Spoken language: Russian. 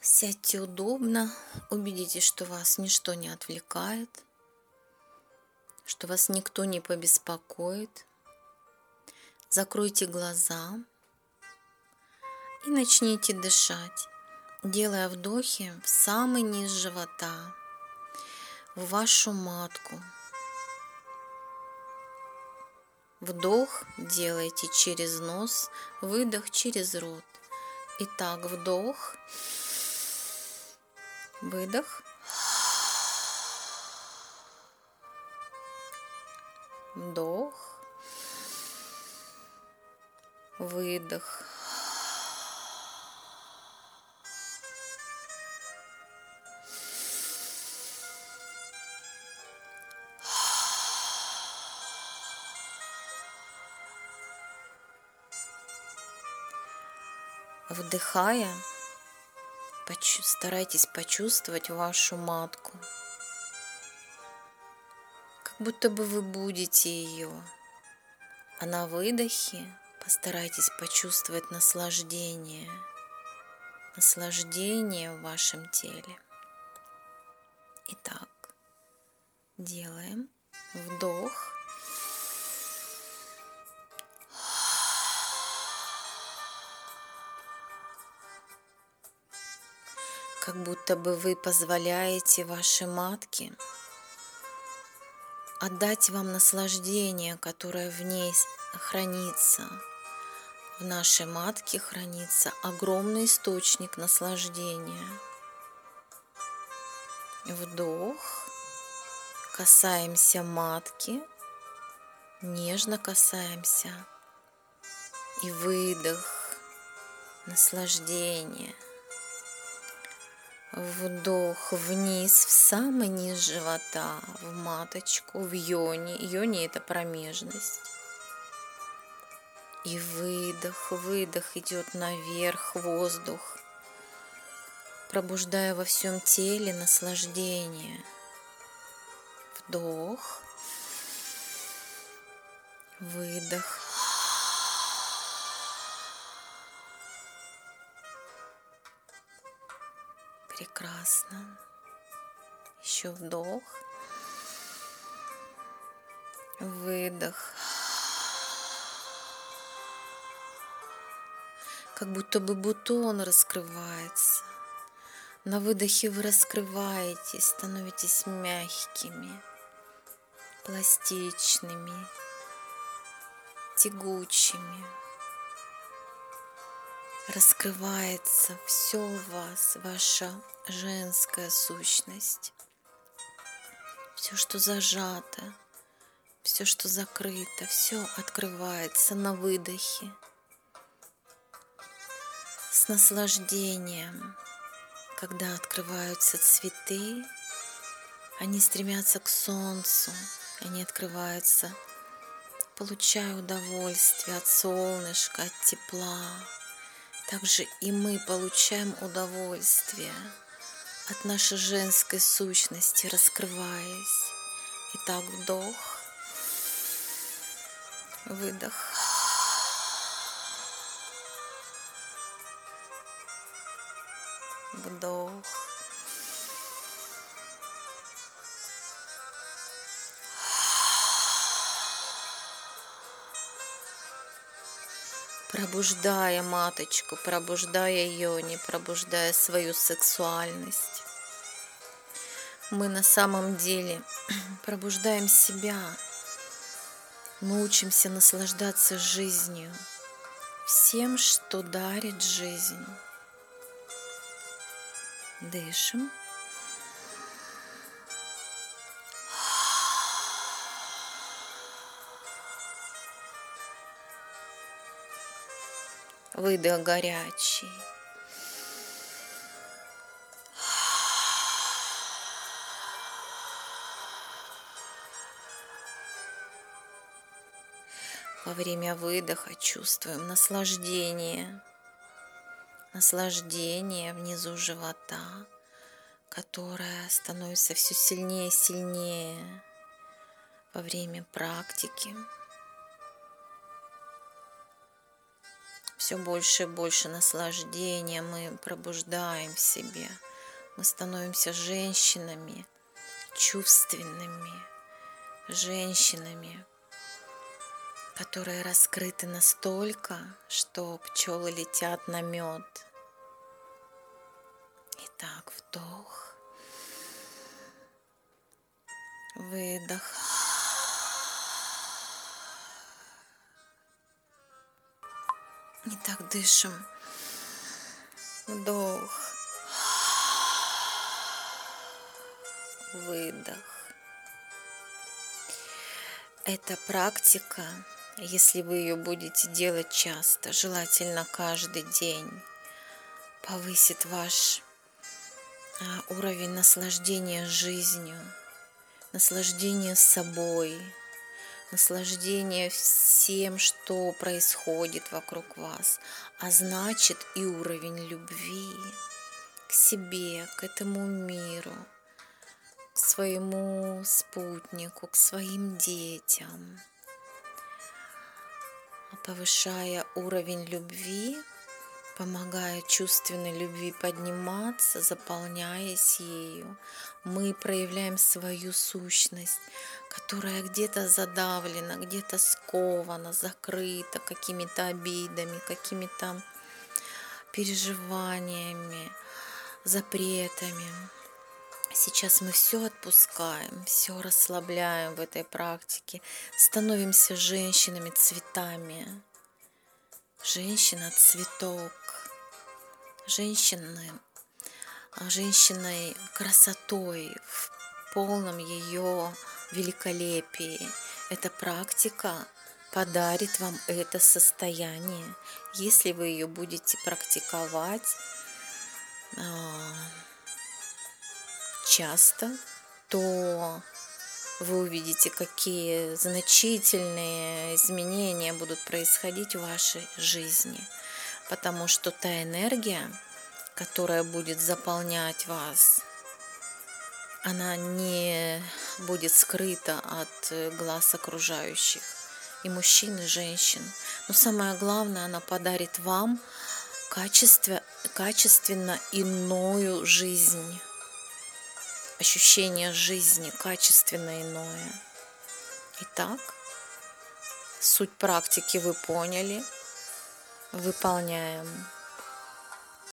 Сядьте удобно, убедитесь, что вас ничто не отвлекает, что вас никто не побеспокоит. Закройте глаза и начните дышать, делая вдохи в самый низ живота, в вашу матку. Вдох делайте через нос, выдох через рот. Итак, вдох, выдох, вдох, выдох. Вдыхая, старайтесь почувствовать вашу матку, как будто бы вы будете ее. А на выдохе постарайтесь почувствовать наслаждение в вашем теле. Итак, делаем вдох. Как будто бы вы позволяете вашей матке отдать вам наслаждение, которое в ней хранится. В нашей матке хранится огромный источник наслаждения. Вдох. Касаемся матки. Нежно касаемся. И выдох. Наслаждение. Вдох вниз, в самый низ живота, в маточку, в йони. Йони – это промежность. И выдох, выдох идет наверх, воздух, пробуждая во всем теле наслаждение. Вдох, выдох. Прекрасно. Еще вдох. Выдох. Как будто бы бутон раскрывается. На выдохе вы раскрываетесь, становитесь мягкими, пластичными, тягучими. Раскрывается все в вас, ваша женская сущность. Все, что зажато, все, что закрыто, все открывается на выдохе. С наслаждением, когда открываются цветы, они стремятся к солнцу, они открываются, получая удовольствие от солнышка, от тепла. Также и мы получаем удовольствие от нашей женской сущности, раскрываясь. Итак, вдох, выдох. Вдох. Пробуждая маточку, пробуждая йони, пробуждая свою сексуальность. Мы на самом деле пробуждаем себя. Мы учимся наслаждаться жизнью, всем, что дарит жизнь. Дышим. Выдох горячий. Во время выдоха чувствуем наслаждение внизу живота, которое становится все сильнее и сильнее во время практики. все больше и больше наслаждения мы пробуждаем в себе. Мы становимся женщинами чувственными, женщинами, которые раскрыты настолько, что пчелы летят на мед. Итак, вдох, выдох. Итак, дышим. Вдох, выдох. Эта практика, если вы ее будете делать часто, желательно каждый день, повысит ваш уровень наслаждения жизнью, наслаждения собой, наслаждения всем, что происходит вокруг вас, а значит и уровень любви к себе, к этому миру, к своему спутнику, к своим детям. Повышая уровень любви, помогая чувственной любви подниматься, заполняясь ею, мы проявляем свою сущность, которая где-то задавлена, где-то скована, закрыта какими-то обидами, какими-то переживаниями, запретами. Сейчас мы все отпускаем, все расслабляем в этой практике, становимся женщинами цветами. Женщина-цветок, женщиной красотой в полном ее великолепии. Эта практика подарит вам это состояние, если вы ее будете практиковать часто, то вы увидите, какие значительные изменения будут происходить в вашей жизни, потому что та энергия, которая будет заполнять вас, она не будет скрыта от глаз окружающих, и мужчин, и женщин. Но самое главное, она подарит вам качественно иную жизнь. Ощущение жизни качественно иное. Итак, суть практики вы поняли. Выполняем